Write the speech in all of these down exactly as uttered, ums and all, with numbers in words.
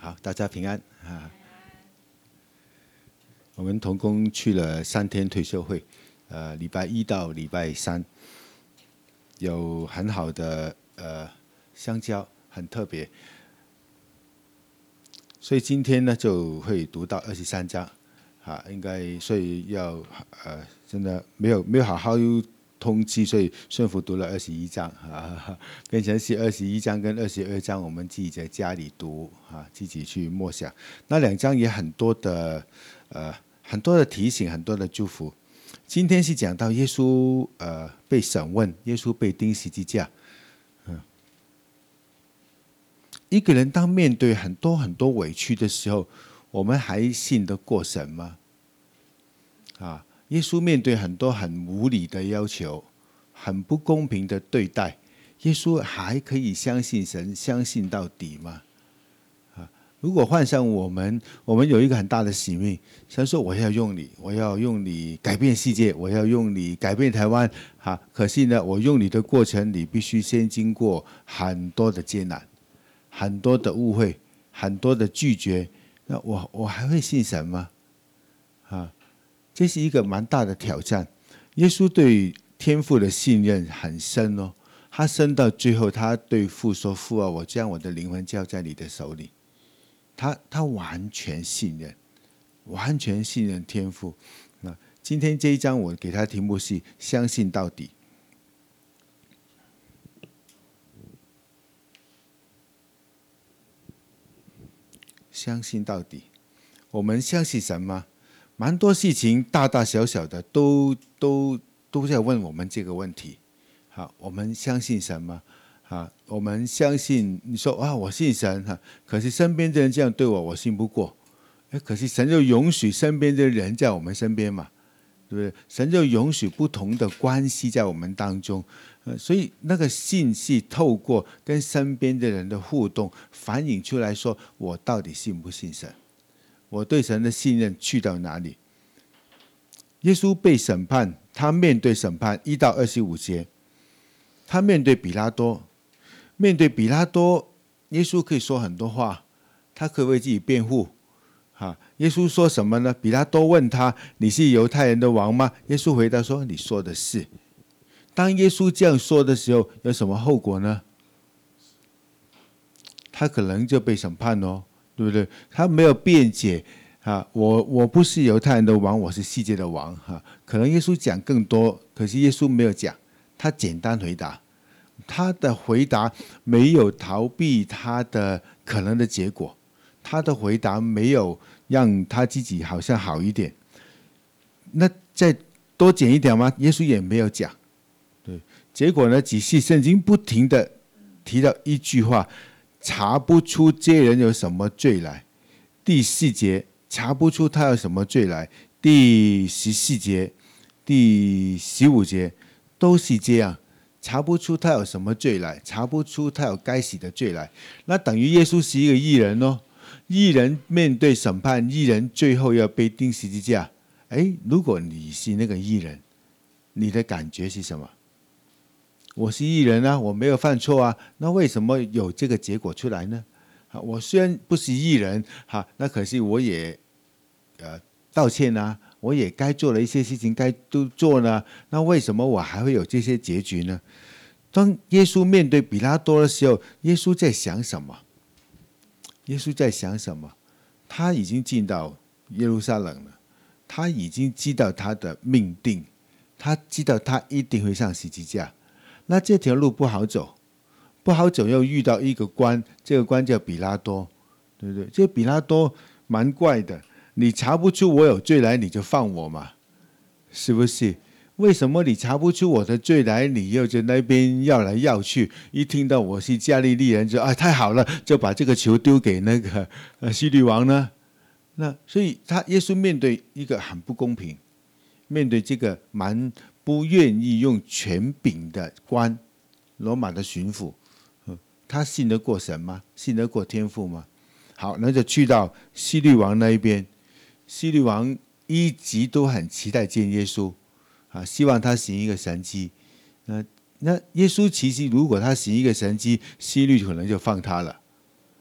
好，大家平安啊！我们同工去了三天退休会，呃，礼拜一到礼拜三有很好的呃相交，很特别。所以今天呢就会读到二十三章，啊，应该所以要呃真的没有没有好好通知，所以顺服读了二十一章啊，变成是二十一章跟二十二章，我们自己在家里读啊，自己去默想。那两章也很多的呃很多的提醒，很多的祝福。今天是讲到耶稣呃被审问，耶稣被钉十字架。嗯，一个人当面对很多很多委屈的时候，我们还信得过神吗？啊，耶稣面对很多很无理的要求，很不公平的对待，耶稣还可以相信神，相信到底吗？啊，如果换上我们，我们有一个很大的使命，神说我要用你，我要用你改变世界，我要用你改变台湾。啊，可是呢，我用你的过程，你必须先经过很多的艰难，很多的误会，很多的拒绝，那我我还会信神吗？啊，这是一个蛮大的挑战。耶稣对天父的信任很深哦，他深到最后，他对父说：“父啊，我将我的灵魂交在你的手里。”他他完全信任，完全信任天父。那今天这一章我给他题目是“相信到底”。相信到底，我们相信神吗？蛮多事情大大小小的都都都在问我们这个问题。好，我们相信神吗？啊，我们相信你说啊，我信神哈，可是身边的人这样对我，我信不过。哎，可是神就允许身边的人在我们身边嘛，对不对？神就允许不同的关系在我们当中，呃，所以那个信是透过跟身边的人的互动，反映出来说，我到底信不信神？我对神的信任去到哪里？耶稣被审判，他面对审判一到二十五节，他面对比拉多，面对比拉多，耶稣可以说很多话，他可以为自己辩护。啊，耶稣说什么呢？比拉多问他：“你是犹太人的王吗？”耶稣回答说：“你说的是。”当耶稣这样说的时候，有什么后果呢？他可能就被审判哦，对不对？他没有辩解啊，我我不是犹太人的王，我是世界的王哈、啊。可能耶稣讲更多，可是耶稣没有讲，他简单回答，他的回答没有逃避他的可能的结果，他的回答没有让他自己好像好一点。那再多讲一点吗？耶稣也没有讲。对，结果呢？仔细圣经不停的提到一句话。查不出这人有什么罪来，第四节查不出他有什么罪来，第十四节、第十五节都是这样，查不出他有什么罪来，查不出他有该死的罪来。那等于耶稣是一个义人哦，义人面对审判，义人最后要被钉十字架。哎，如果你是那个义人，你的感觉是什么？我是义人啊，我没有犯错啊，那为什么有这个结果出来呢？我虽然不是义人，哈，那可是我也呃道歉啊，我也该做了一些事情该都做呢，那为什么我还会有这些结局呢？当耶稣面对比拉多的时候，耶稣在想什么？耶稣在想什么？他已经进到耶路撒冷了，他已经知道他的命定，他知道他一定会上十字架。那这条路不好走，不好走又遇到一个官，这个官叫比拉多，对不对？这个比拉多蛮怪的，你查不出我有罪来，你就放我嘛，是不是？为什么你查不出我的罪来，你又在那边要来要去？一听到我是加利利人，就啊太好了，就把这个球丢给那个呃希律王呢？那所以他耶稣面对一个很不公平，面对这个蛮。不愿意用权柄的官，罗马的巡抚，他信得过神吗？信得过天父吗？好，那就去到希律王那一边。希律王一直都很期待见耶稣，啊，希望他行一个神迹。那那耶稣其实如果他行一个神迹，希律可能就放他了。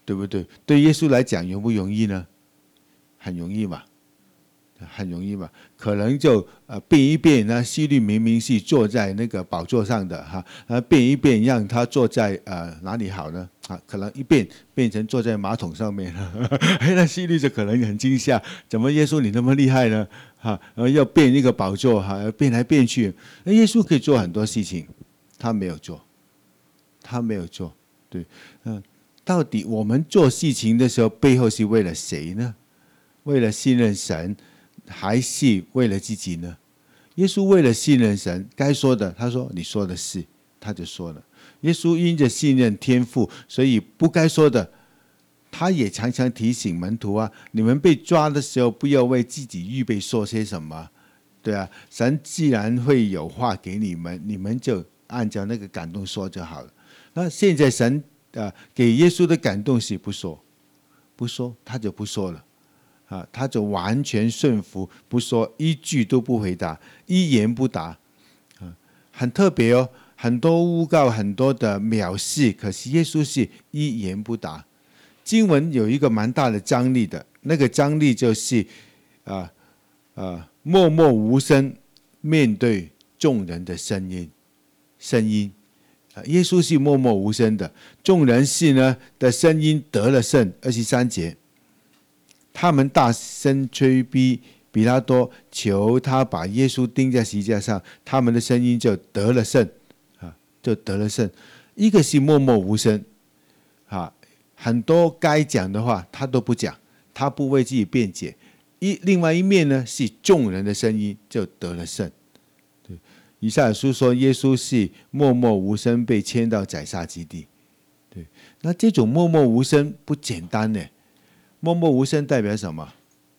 对不对？对耶稣来讲容不容易呢？很容易嘛，很容易嘛。可能就呃变一变，那希律明明是坐在那个宝座上的哈，呃变一变让他坐在呃哪里好呢？啊，可能一变变成坐在马桶上面，那希律就可能很惊吓，怎么耶稣你那么厉害呢？哈，然后要变一个宝座哈，变来变去。那耶稣可以做很多事情，他没有做，他没有做。对，嗯，到底我们做事情的时候，背后是为了谁呢？为了信任神，还是为了自己呢？耶稣为了信任神，该说的他说你说的是，他就说了。耶稣因着信任天父，所以不该说的，他也常常提醒门徒啊，你们被抓的时候，不要为自己预备说些什么。对啊，神既然会有话给你们，你们就按照那个感动说就好了。那现在神呃给耶稣的感动是不说，不说他就不说了。啊，他就完全顺服，不说一句都不回答，一言不答，啊，很特别哦。很多诬告，很多的藐视，可是耶稣是一言不答。经文有一个蛮大的张力的，那个张力就是啊啊默默无声面对众人的声音，声音。啊，耶稣是默默无声的，众人是呢的声音得了胜。二十三节。他们大声催逼比拉多，求他把耶稣钉在十字架上，他们的声音就得了胜，啊，就得了胜。一个是默默无声，啊，很多该讲的话他都不讲，他不为自己辩解。一另外一面呢，是众人的声音就得了胜。对，以赛亚书说耶稣是默默无声被牵到宰杀之地。对，那这种默默无声不简单呢。默默无声代表什么？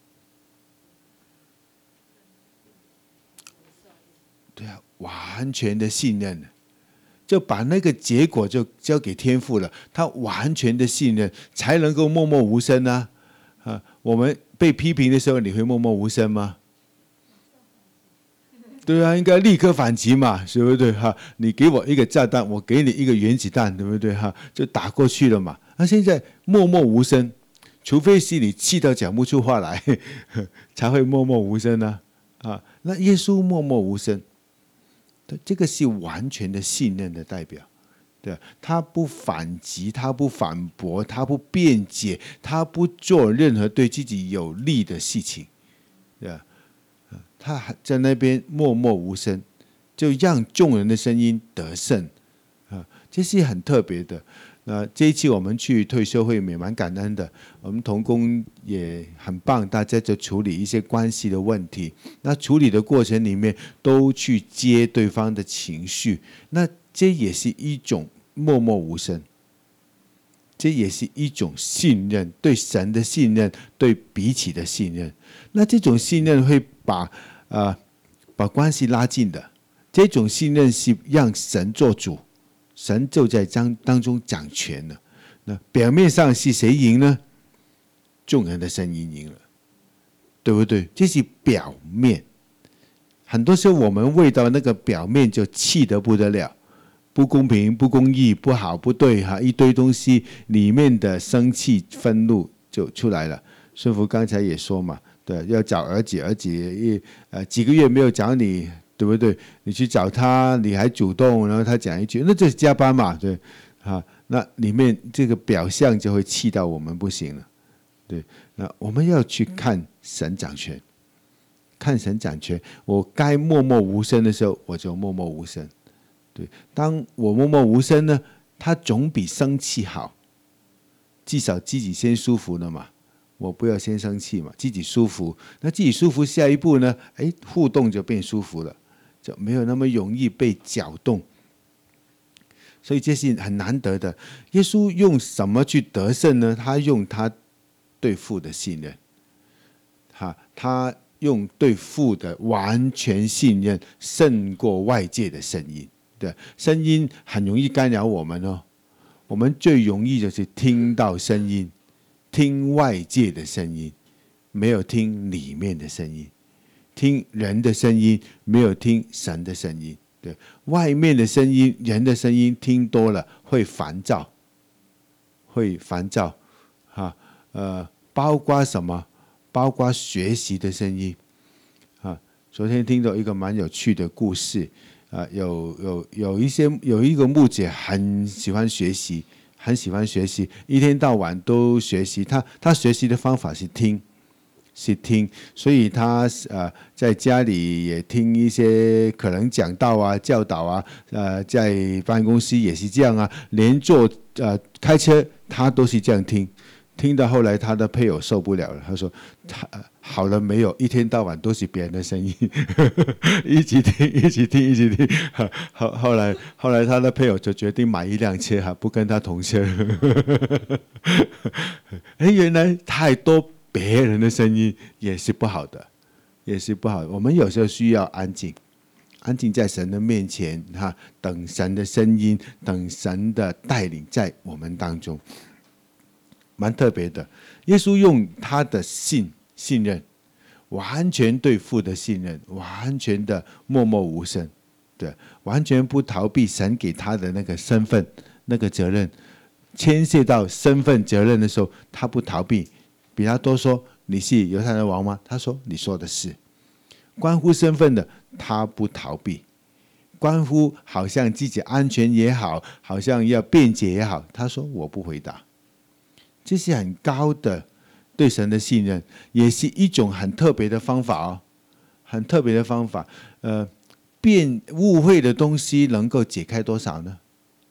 对啊，完全的信任，就把那个结果就交给天父了。他完全的信任，才能够默默无声啊！啊，我们被批评的时候，你会默默无声吗？对啊，应该立刻反击嘛，对不对？哈，你给我一个炸弹，我给你一个原子弹，对不对？哈，就打过去了嘛。那现在默默无声。除非是你气到讲不出话来，才会默默无声呢、啊。啊，那耶稣默默无声，这个是完全的信任的代表。对，他不反击，他不反驳，他不辩解，他不做任何对自己有利的事情。对吧？他在那边默默无声，就让众人的声音得胜。啊，这是很特别的。那这一期我们去退休会也蛮感恩的，我们同工也很棒，大家就处理一些关系的问题。那处理的过程里面都去接对方的情绪，那这也是一种默默无声，这也是一种信任，对神的信任，对彼此的信任。那这种信任会把呃把关系拉近的，这种信任是让神做主。神就在当中掌权了。那表面上是谁赢呢？众人的声音赢了，对不对？这是表面。很多时候我们为到那个表面就气得不得了，不公平、不公义、不好、不对哈，一堆东西里面的生气、愤怒就出来了。顺福刚才也说嘛，对，要找儿子，儿子一呃几个月没有找你。对不对？你去找他，你还主动，然后他讲一句，那这是加班嘛？对，啊，那里面这个表象就会气到我们不行了。对，那我们要去看神掌权，看神掌权。我该默默无声的时候，我就默默无声。对，当我默默无声呢，他总比生气好，至少自己先舒服了嘛。我不要先生气嘛，自己舒服，那自己舒服，下一步呢？哎，互动就变舒服了。就没有那么容易被搅动，所以这是很难得的。耶稣用什么去得胜呢？他用他对父的信任，他他用对父的完全信任，胜过外界的声音。对，声音很容易干扰我们哦。我们最容易就是听到声音，听外界的声音，没有听里面的声音。听人的声音，没有听神的声音。对，外面的声音，人的声音听多了会烦躁，会烦躁， 哈，呃，包括什么？包括学习的声音，啊，昨天听到一个蛮有趣的故事，啊，有有有一些有一个牧者很喜欢学习，很喜欢学习，一天到晚都学习。他他学习的方法是听，是听，所以他呃在家里也听一些可能讲道啊、教导啊，呃，在办公室也是这样啊，连坐呃开车他都是这样听。听到后来，他的配偶受不了了，他说：“他好了没有？一天到晚都是别人的声音，一起听，一起听，一起听。”后后来，后来他的配偶就决定买一辆车，哈，不跟他同车。哎，原来太多别人的声音也是不好的，也是不好的。我们有时候需要安静，安静在神的面前，哈，等神的声音，等神的带领在我们当中。蛮特别的，耶稣用他的信信任，完全对父的信任，完全的默默无声，对，完全不逃避神给他的那个身份、那个责任，牵涉到身份责任的时候，他不逃避。比拉多说：“你是犹太人王吗？”他说：“你说的是。”关乎身份的，他不逃避；关乎好像自己安全也好，好像要辩解也好，他说：“我不回答。”这是很高的对神的信任，也是一种很特别的方法哦，很特别的方法。呃，辩误会的东西能够解开多少呢？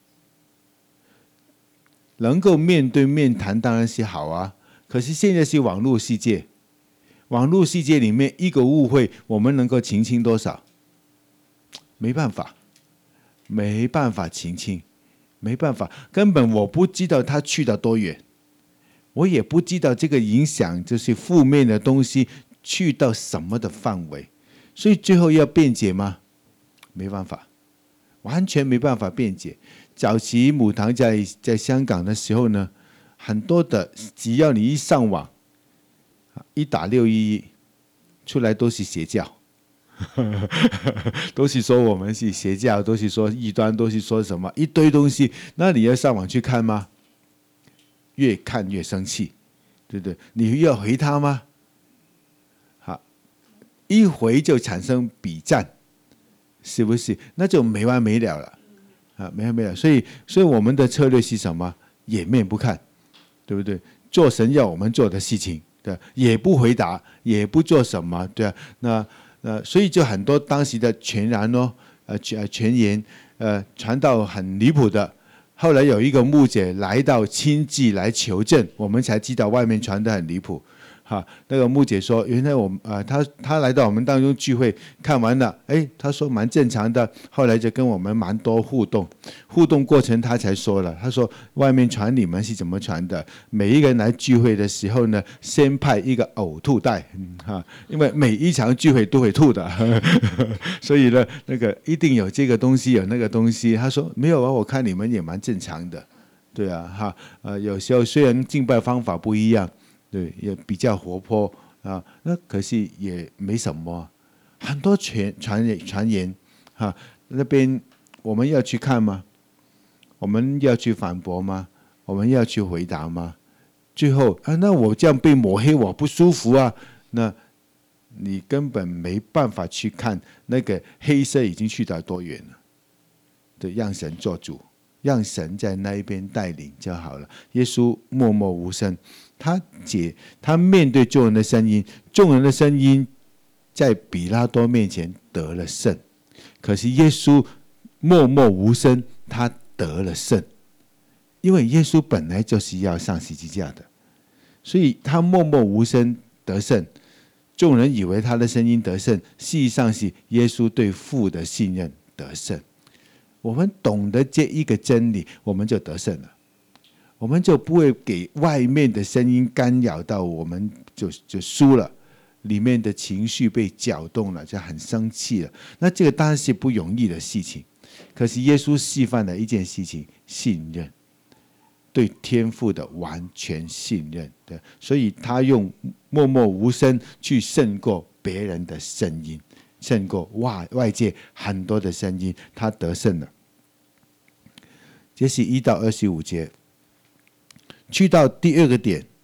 能够面对面谈当然是好啊，可是现在是网络世界，网络世界里面一个误会，我们能够澄清多少？没办法，没办法澄清，没办法，根本我不知道他去到多远。我也不知道这个影响，就是负面的东西去到什么的范围，所以最后要辩解吗？没办法，完全没办法辩解。早期母堂在在香港的时候呢，很多的只要你一上网，一打六一一出来都是邪教，都是说我们是邪教，都是说异端，都是说什么一堆东西，那你要上网去看吗？越看越生气，对不对？你要回他吗？好，一回就产生比战，是不是？那就没完没了了，啊，没完没了。所以，所以我们的策略是什么？掩面不看，对不对？做神要我们做的事情，对，也不回答，也不做什么，对啊。那呃，所以就很多当时的传言哦，呃，传言，呃，传到很离谱的。后来有一个牧者来到亲自来求证，我们才知道外面传得很离谱。哈，那个牧者说，原来我们啊、呃，他他来到我们当中聚会，看完了，哎，他说蛮正常的。后来就跟我们蛮多互动，互动过程他才说了，他说外面传你们是怎么传的？每一个人来聚会的时候呢，先派一个呕吐袋，嗯哈，因为每一场聚会都会吐的，呵呵，所以呢，那个一定有这个东西，有那个东西。他说没有啊，我看你们也蛮正常的，对啊，哈，呃，有时候虽然敬拜方法不一样。对，也比较活泼啊，那可是也没什么，很多传传言传言哈，那边我们要去看吗？我们要去反驳吗？我们要去回答吗？最后啊，那我这样被抹黑，我不舒服啊，那你根本没办法去看那个黑色已经去到多远了。对，让神做主，让神在那一边带领就好了。耶稣默默无声。他解，他面对众人的声音，众人的声音在比拉多面前得了胜，可是耶稣默默无声，他得了胜，因为耶稣本来就是要上十字架的，所以他默默无声得胜。众人以为他的声音得胜，事实上是耶稣对父的信任得胜。我们懂得这一个真理，我们就得胜了。我们就不会给外面的声音干扰到，我们就就输了，里面的情绪被搅动了，就很生气了。那这个当然是不容易的事情，可是耶稣示范了一件事情：信任，对天父的完全信任。对，所以他用默默无声去胜过别人的声音，胜过外外界很多的声音，他得胜了。这是一到二十五节。去到第二个点，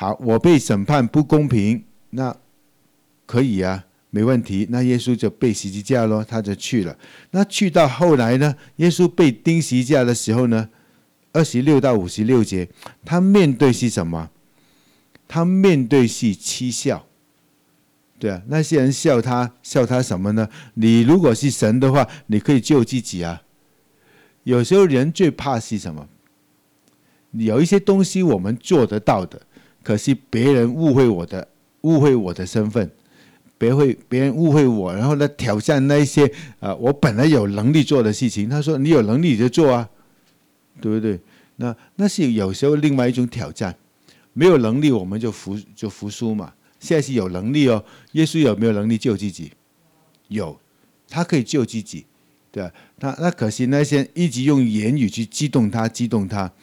好，我被审判不公平，那可以啊，没问题。那耶稣就被十字架咯，他就去了。那去到后来呢，耶稣被钉十字架的时候呢，二十六到五十六节，他面对是什么？他面对是讥笑。对啊，那些人笑他，笑他什么呢？你如果是神的话，你可以救自己啊。有时候人最怕是什么？有一些东西我们做得到的，可是别人误会我的，误会我的身份，别会别人误会我，然后呢挑战那一些呃我本来有能力做的事情。他说你有能力你就做啊，对不对？那那是有时候另外一种挑战。没有能力我们就服就服输嘛。现在是有能力哦，耶稣有没有能力救自己？有，他可以救自己，对吧？那那可惜那些人一直用言语去激动他，激动他。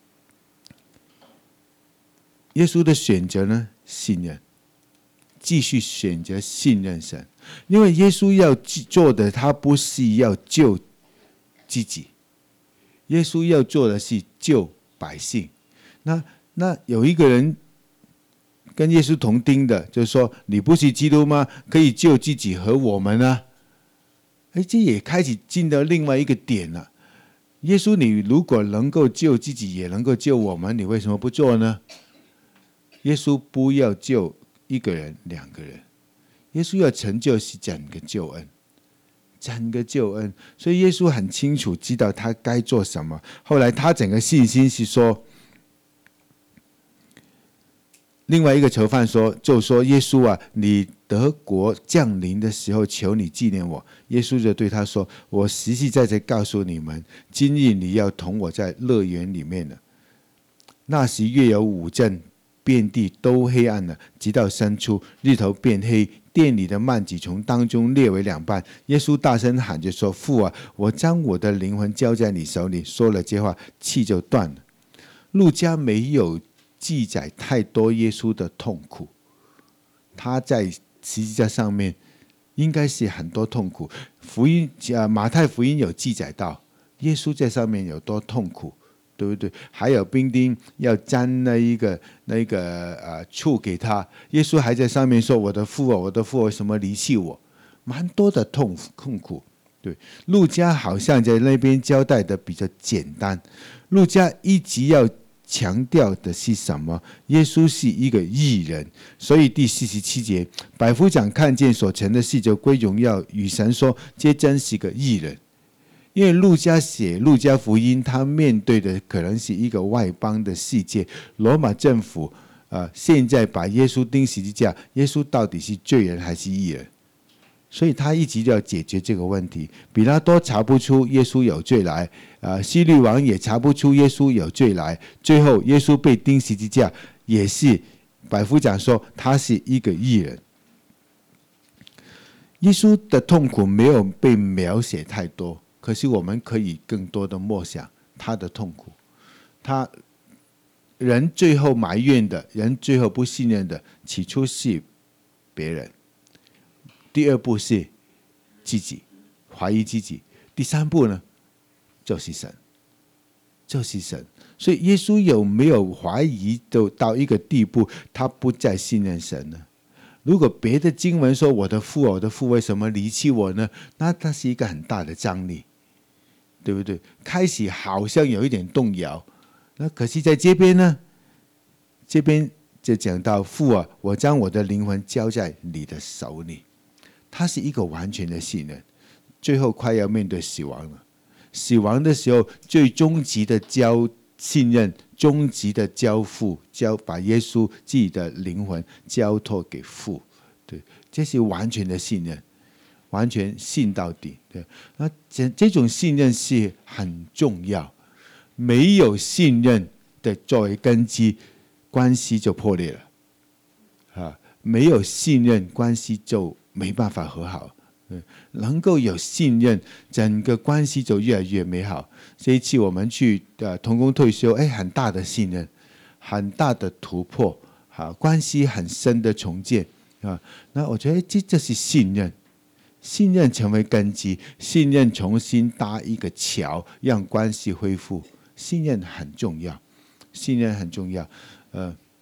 耶稣的选择呢？信任，继续选择信任神，因为耶稣要做的，他不是要救自己，耶稣要做的是救百姓。那那有一个人跟耶稣同钉的，就是说你不是基督吗？可以救自己和我们啊！哎，这也开始进到另外一个点了。耶稣，你如果能够救自己，也能够救我们，你为什么不做呢？耶稣不要救一个人、两个人，耶稣要成就是整个救恩，整个救恩。所以耶稣很清楚知道他该做什么。后来他整个信心是说，另外一个囚犯说，就说耶稣啊，你得国降临的时候，求你纪念我。耶稣就对他说，我实实在在告诉你们，今日你要同我在乐园里面了。那时月有五阵，遍地都黑暗了，直到申初，日头变黑，殿里的幔子从当中裂为两半。耶稣大声喊着说，父啊，我将我的灵魂交在你手里。说了这话，气就断了。路加没有记载太多耶稣的痛苦，他在十字架上面应该是很多痛苦。福音啊，马太福音有记载到耶稣在上面有多痛苦，对不对？还有兵丁要沾那一个那一个呃醋给他，耶稣还在上面说：“我的父啊，我的父，为什么离弃我？”蛮多的痛痛苦。对，路加好像在那边交代的比较简单。路加一直要强调的是什么？耶稣是一个义人，所以第四十七节，百夫长看见所成的事，就归荣耀与神说：“这真是个义人。”因为路加写路加福音，他面对的可能是一个外邦的世界，罗马政府呃，现在把耶稣钉十字架，耶稣到底是罪人还是义人？所以他一直要解决这个问题。比拉多查不出耶稣有罪来，呃，希律王也查不出耶稣有罪来。最后耶稣被钉十字架，也是百夫长说他是一个义人。耶稣的痛苦没有被描写太多，可是我们可以更多的默想他的痛苦。他人最后埋怨的，人最后不信任的，起初是别人。第二步是自己，怀疑自己。第三步呢，就是神，就是神。所以耶稣有没有怀疑到一个地步，他不再信任神呢？如果别的经文说我的父，我的父为什么离弃我呢？那它是一个很大的张力，对不对？开始好像有一点动摇，那可是在这边呢，这边就讲到父啊，我将我的灵魂交在你的手里。他是一个完全的信任，最后快要面对死亡了。死亡的时候，最终极的交信任，终极的交付，交把耶稣自己的灵魂交托给父。对，这是完全的信任，完全信到底。对，那这这种信任是很重要。没有信任的作为根基，关系就破裂了。啊，没有信任，关系就没办法和好。能够有信任，整个关系就越来越美好。这一次我们去呃同工退休，哎，很大的信任，很大的突破，好，关系很深的重建啊。那我觉得这这是信任，信任成为根基，信任重新搭一个桥，让关系恢复。信任很重要，信任很重要。呃，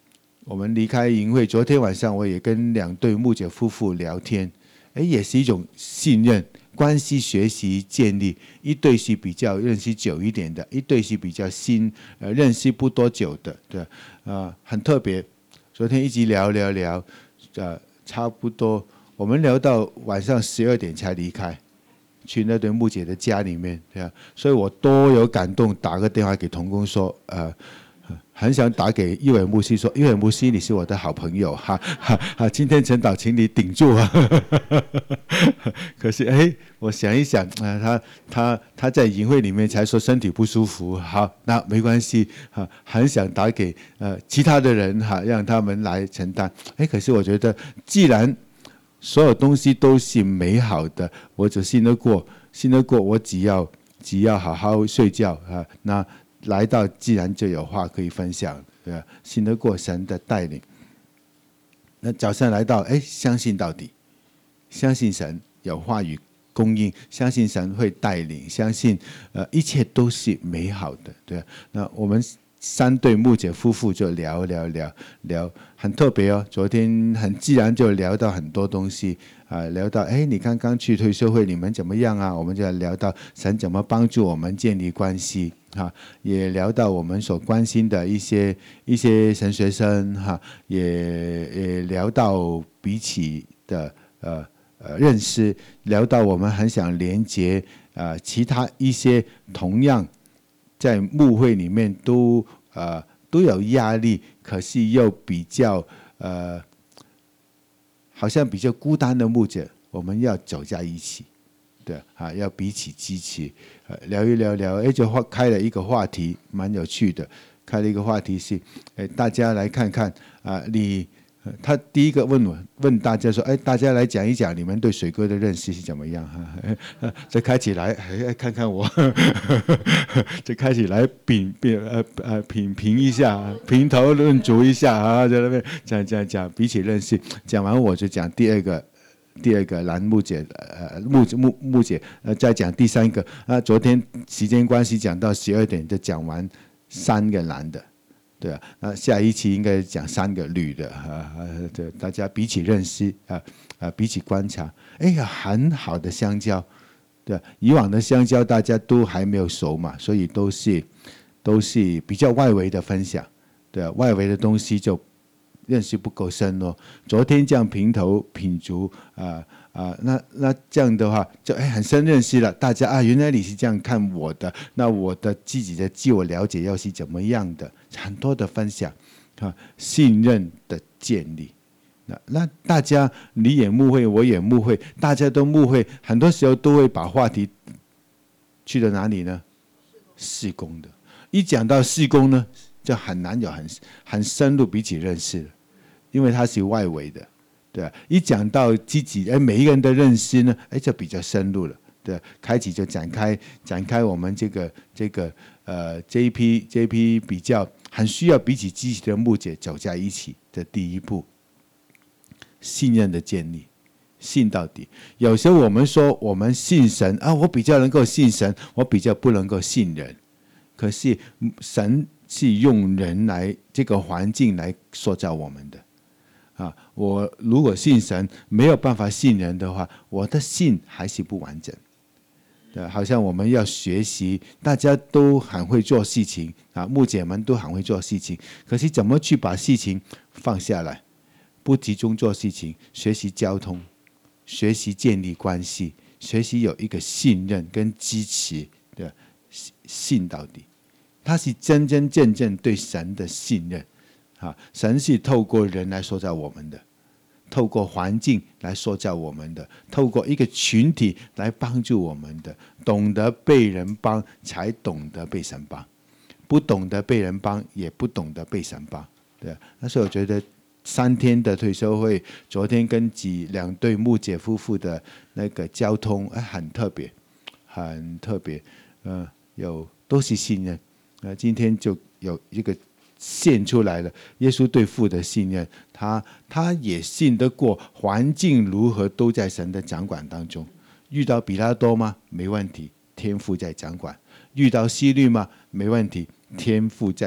我们离开营会，昨天晚上我也跟两对牧者夫妇聊天，哎，也是一种信任关系学习建立。一对是比较认识久一点的，一对是比较新，呃，认识不多久的，对，啊、呃，很特别。昨天一直聊聊聊，呃，差不多我们聊到晚上十二点才离开，去那对牧姐的家里面，对啊，所以我多有感动，打个电话给同工说，呃。很想打给一伟牧师说，一伟牧师你是我的好朋友哈哈哈，今天陈导请你顶住啊。可是哎，我想一想啊，他他他在营会里面才说身体不舒服，好，那没关系哈，很想打给呃其他的人哈，让他们来承担。哎，可是我觉得既然所有东西都是美好的，我只信得过，信得过，我只要只要好好睡觉啊，那。来到既然就有话可以分享，对吧？信得过神的带领。那早上来到，哎，相信到底，相信神有话语供应，相信神会带领，相信呃一切都是美好的，对吧？那我们三对牧者夫妇就聊聊聊聊，很特别哦。昨天很自然就聊到很多东西啊、呃，聊到哎，你刚刚去退休会，你们怎么样啊？我们就聊到神怎么帮助我们建立关系。哈，也聊到我们所关心的一些一些神学生哈，也也聊到彼此的呃呃认识，聊到我们很想连接呃其他一些同样在牧会里面都呃都有压力，可是又比较呃好像比较孤单的牧者，我们要走在一起。对啊，要彼此支持，呃，聊一聊聊，哎，就开了一个话题，蛮有趣的。开了一个话题是，哎，大家来看看啊，你他第一个问我问大家说，哎，大家来讲一讲你们对水哥的认识是怎么样哈？这开起来，哎，看看我，这开起来品品呃呃品评一下，评头论足一下啊，在那边讲讲讲彼此认识。讲完我就讲第二个。第二个栏目姐，呃，木木木姐，呃，再讲第三个。啊，昨天时间关系讲到十二点就讲完三个男的，对啊。那下一期应该讲三个女的，啊，对，大家彼此认识，啊啊，彼此观察。哎呀，很好的相交，对啊。以往的相交大家都还没有熟嘛，所以都是都是比较外围的分享，对啊，外围的东西就。认识不够深哦。昨天这样平头品足啊啊，那那这样的话就哎很深认识了。大家啊，原来你是这样看我的，那我的自己的自我了解又是怎么样的？很多的分享啊，信任的建立。那那大家你也牧会，我也牧会，大家都牧会，很多时候都会把话题去了哪里呢？事工的。一讲到事工呢，就很难有很很深入彼此认识了。因为它是外围的，对吧？一讲到自己，哎，每一个人的认识呢，哎，就比较深入了，对吧？开启就展开展开我们这个这个呃这一批这一批比较很需要彼此支持的牧者走在一起的第一步，信任的建立，信到底。有时候我们说我们信神啊，我比较能够信神，我比较不能够信人。可是神是用人来这个环境来塑造我们的。啊，我如果信神没有办法信人的话，我的信还是不完整。对，好像我们要学习，大家都很会做事情啊，牧者们都很会做事情，可是怎么去把事情放下来，不集中做事情，学习交通，学习建立关系，学习有一个信任跟支持的信到底，他是真真正正对神的信任。啊，神是透过人来塑造我们的，透过环境来塑造我们的，透过一个群体来帮助我们的。懂得被人帮，才懂得被神帮；不懂得被人帮，也不懂得被神帮。对，但是我觉得三天的退休会，昨天跟几两对牧者夫妇的那个交通，哎，很特别，很特别。呃，有都是信任。呃，今天就有一个。现出来了，耶稣对父的信任，他他也信得过，环境如何都在神的掌管当中。遇到比拉多吗？没问题，天父在掌管。遇到希律吗？没问题，天父在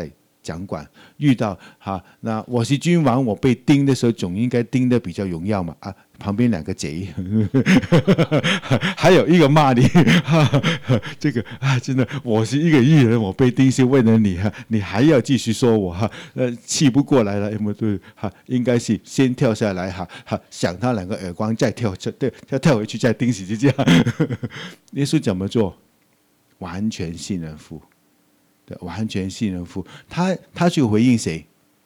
掌管，遇到哈，那我是君王，我被钉的时候总应该钉的比较荣耀嘛啊，旁边两个贼，还有一个骂你，这个啊，真的，我是一个艺人，我被钉是为了你哈，你还要继续说我哈，呃，气不过来了，有没有对哈？应该是先跳下来哈，哈，响他两个耳光，再跳，对，跳跳回去，再钉死就这样。耶稣怎么做？完全信任父，对，完全信任父。他他去回应谁？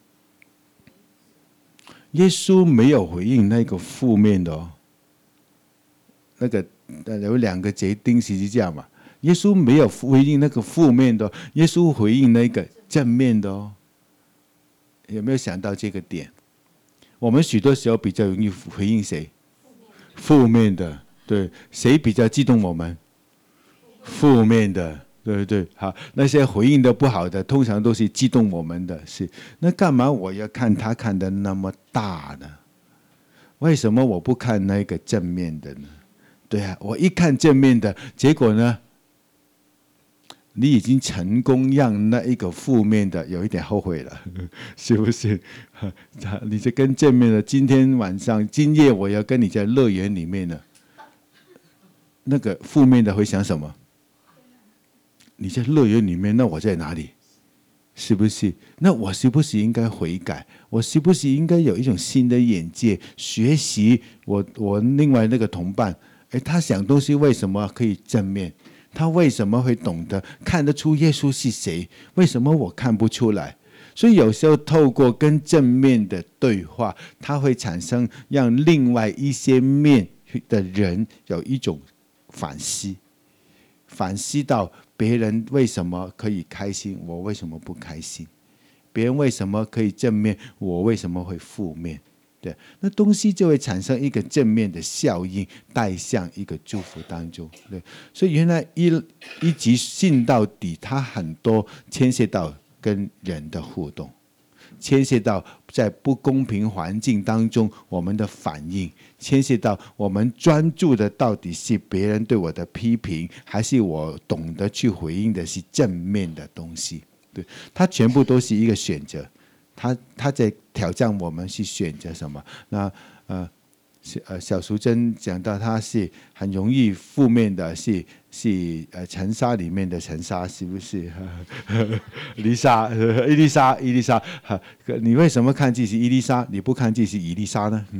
耶稣没有回应那个负面的哦，那个有两个贼钉十字架嘛，耶稣没有回应那个负面的哦，耶稣回应那个正面的哦。有没有想到这个点？我们许多时候比较容易回应谁？负面的，对，谁比较激动我们？负面的，对不对？好，那些回应的不好的，通常都是激动我们的，是那干嘛我要看他看的那么大呢？为什么我不看那个正面的呢？对啊，我一看正面的，结果呢，你已经成功让那一个负面的有一点后悔了，是不是？你这跟正面的，今天晚上、今夜我要跟你在乐园里面呢，那个负面的会想什么？你在乐园里面，那我在哪里？是不是？那我是不是应该悔改？我是不是应该有一种新的眼界，学习我我另外那个同伴？哎，他想东西为什么可以正面？他为什么会懂得看得出耶稣是谁？为什么我看不出来？所以有时候透过跟正面的对话，它会产生让另外一些面的人有一种反思，反思到别人为什么可以开心，我为什么不开心？别人为什么可以正面，我为什么会负面？对，那东西就会产生一个正面的效应，带向一个祝福当中。对，所以原来一一集信到底，它很多牵涉到跟人的互动，牵涉到在不公平环境当中我们的反应，牵涉到我们专注的到底是别人对我的批评，还是我懂得去回应的是正面的东西。对，它全部都是一个选择。他他在挑战我们是选择什么？那呃呃，小淑珍讲到他是很容易负面的，是是呃尘沙里面的尘沙，是不是？丽莎，伊丽莎，伊丽莎，你为什么看自己是伊丽莎，你不看自己是伊丽莎呢？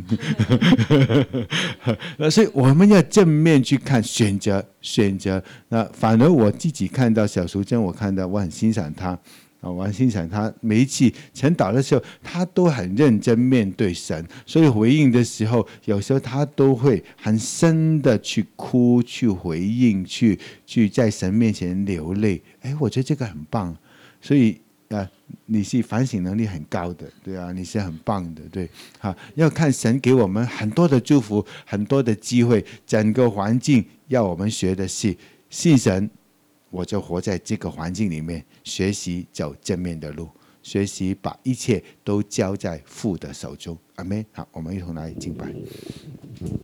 所以我们要正面去看，选择选择。那反而我自己看到小淑珍，我看到我很欣赏她。我很欣赏他每一次晨祷的时候，他都很认真面对神，所以回应的时候，有时候他都会很深的去哭、去回应、去去在神面前流泪。哎，我觉得这个很棒，所以啊，你是反省能力很高的，对啊，你是很棒的，对，啊，要看神给我们很多的祝福、很多的机会，整个环境要我们学的是信神。我就活在这个环境里面，学习走正面的路，学习把一切都交在父的手中。阿们。好，我们一同来敬拜。